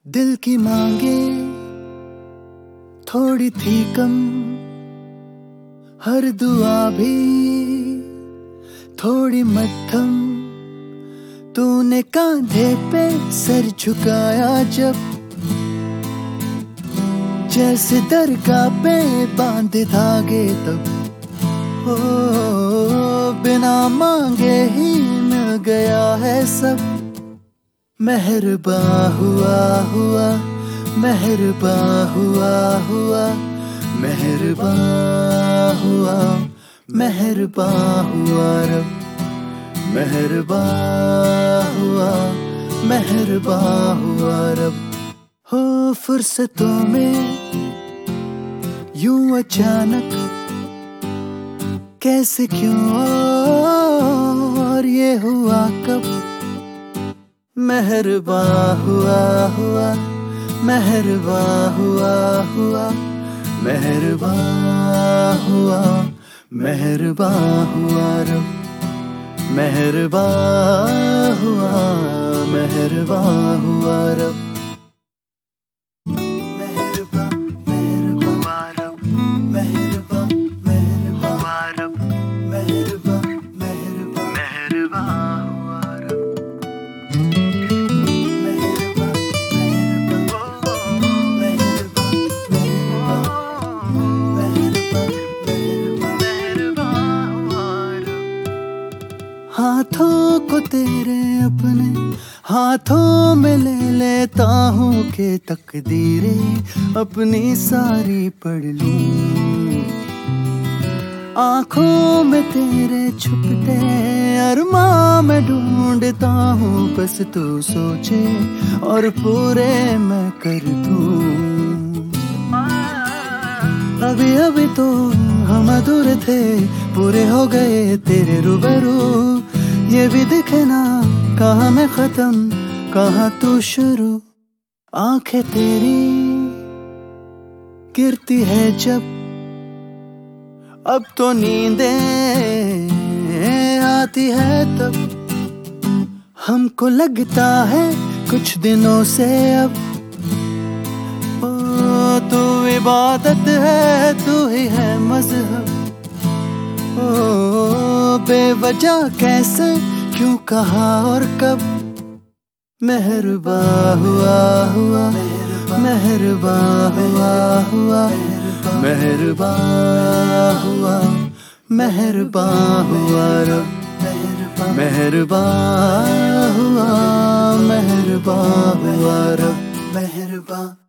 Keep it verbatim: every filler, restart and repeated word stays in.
दिल की मांगे थोड़ी थी कम, हर दुआ भी थोड़ी मध्यम। तूने कांधे पे सर झुकाया जब, जैसे दरगाह पे बांधे धागे तब। ओ बिना मांगे ही मिल गया है सब। मेहरबा हुआ हुआ, मेहरबा हुआ हुआ, मेहरबा हुआ, मेहरबा हुआ रब। मेहरबा हुआ, मेहरबा हुआ रब। हो फुर्सतों में यूं अचानक, कैसे क्यों और ये हुआ कब। मेहरबा हुआ हुआ, मेहरबा हुआ हुआ, मेहरबा हुआ, मेहरबा हुआ रब। मेहरबा हुआ, मेहरबा हुआ रब। मेहरबा मेहरबा रब, मेहरबा मेहरबा रब, मेहरबा मेहरबा मेहरबा हुआ रब। हाथों को तेरे अपने हाथों में ले लेता हूँ कि तकदीरें अपनी सारी पढ़ लूं। आँखों में तेरे छुपते अरमां में ढूंढता हूँ, बस तू सोचे और पूरे मैं कर दूं। अभी अभी तो हम अधूरे थे, पूरे हो गए तेरे रूबरू। ये भी दिखे ना कहाँ मैं खत्म कहाँ तू शुरू। आंखें तेरी गिरती है जब, अब तो नींदें आती है तब। हमको लगता है कुछ दिनों से अब, ओ तू इबादत है, तू ही है मजहब। ओ बेवजह कैसे क्यों कहा और कब। मेहरबा हुआ हुआ, मेहरबा हुआ हुआ, मेहरबा हुआ, मेहरबा हुआ रब। मेहरबा हुआ, मेहरबा हुआ रब। मेहरबा